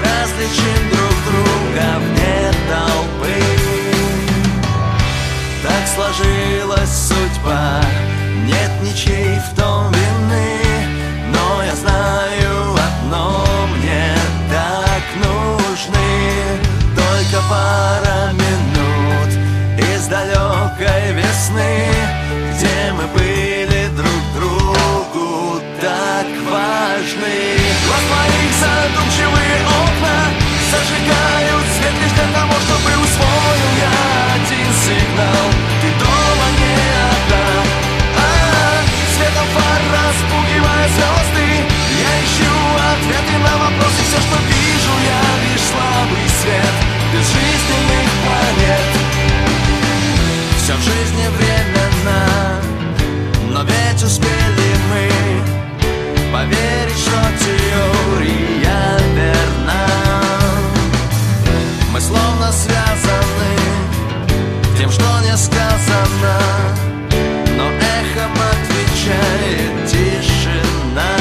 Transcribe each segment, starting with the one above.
различим друг друга вне толпы. Так сложилась судьба, нет ничьей в том вины. Но я знаю одно, мне так нужны только пара минут из далекой весны, где мы были друг другу так важны. Глаз моих задумчивые окна зажигают свет лишь для того, чтобы усвоил я один сигнал: ты дома не одна. Светом фар распугивая звезды, я ищу ответы на вопросы. Все, что вижу, я лишь слабый свет безжизненных планет. Все в жизни временно, но ведь успели мы поверить, что теория верна. Мы словно связаны тем, что не сказано, но эхом отвечает тишина.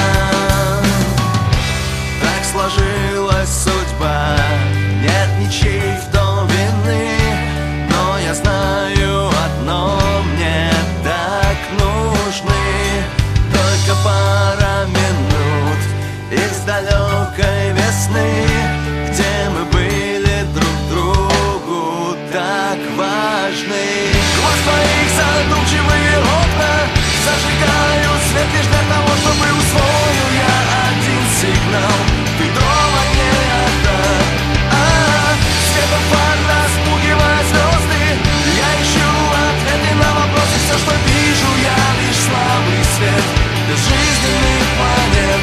Так сложилась судьба, нет ничьей в том вины. Но я знаю одно, мне так нужны только пара минут из далекой весны, где мы были друг другу так важны. Глаз твоих задумчивые окна зажигают свет лишь для того, чтобы усвоил я один сигнал: ты дома не одна. Светом фар распугивая звезды, я ищу ответы на вопросы. Все, что вижу, я лишь слабый свет безжизненных планет.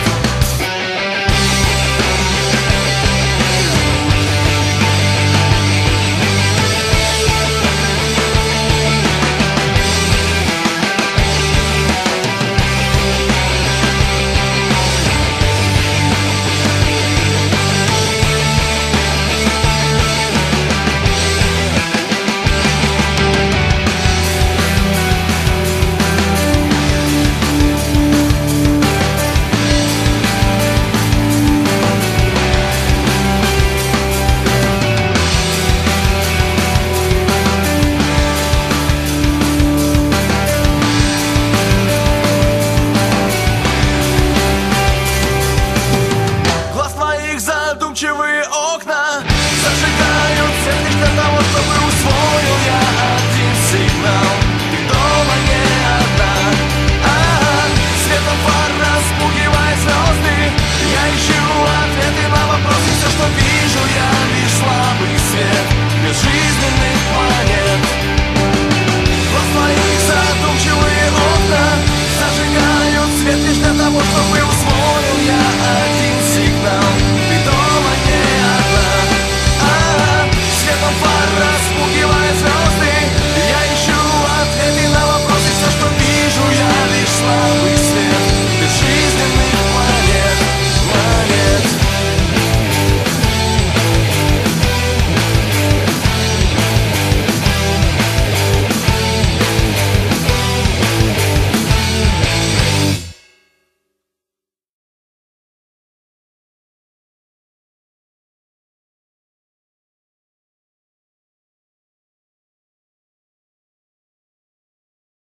Задумчивые